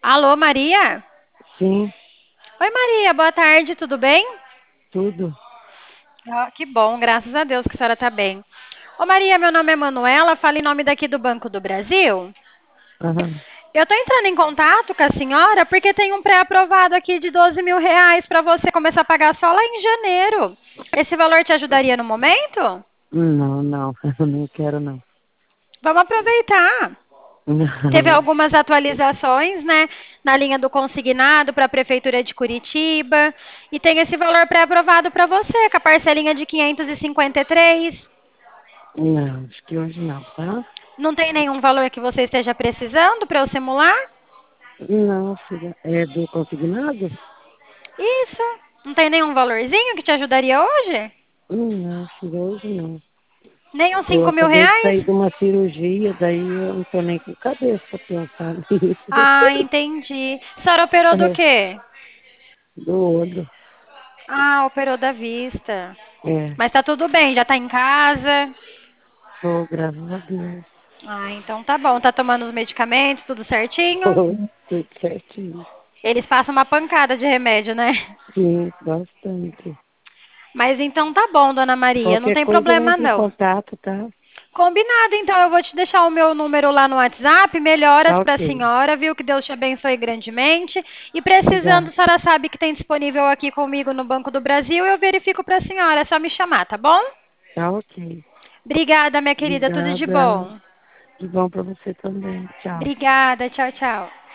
Alô, Maria? Sim, Oi, Maria, boa tarde, tudo bem? tudo. Ah, que bom, graças a Deus que a senhora está bem. Ô, Maria, meu nome é Manuela, falo em nome daqui do Banco do Brasil. Aham. Eu estou entrando em contato com a senhora porque tem um pré-aprovado aqui de R$ 12.000 para você começar a pagar só lá em janeiro. Esse valor te ajudaria no momento? Não, não, eu não quero não. Vamos aproveitar. Teve Não, algumas atualizações, né, na linha do consignado para a Prefeitura de Curitiba. E tem esse valor pré-aprovado para você, com a parcelinha de 553. não, acho que hoje não, tá? Não tem nenhum valor que você esteja precisando para eu simular? Não, filha, é do consignado? Isso. Não tem nenhum valorzinho que te ajudaria hoje? Não, filha, hoje não. Nem uns Eu 5 mil acabei de sair reais? de uma cirurgia, daí eu não tô nem com cabeça pra pensar nisso. Ah, entendi. A senhora operou do É, quê? do olho. Ah, operou da vista. É, Mas tá tudo bem, já tá em casa? tô, graças a Deus. Ah, então tá bom. Tá tomando os medicamentos, tudo certinho? Tô, tudo certinho. Eles passam uma pancada de remédio, né? Sim, bastante. Mas então tá bom, dona Maria, não Qualquer tem coisa eu problema entro em não. contato, tá? Combinado, então eu vou te deixar o meu número lá no WhatsApp. Melhoras Tá pra ok. senhora, viu? Que Deus te abençoe grandemente. E precisando, Obrigada. a senhora sabe que tem disponível aqui comigo no Banco do Brasil, eu verifico pra senhora. É só me chamar, tá bom? Tá ok. Obrigada, minha querida, tudo de Obrigada. bom. De bom pra você também. Tchau. Obrigada, tchau, tchau.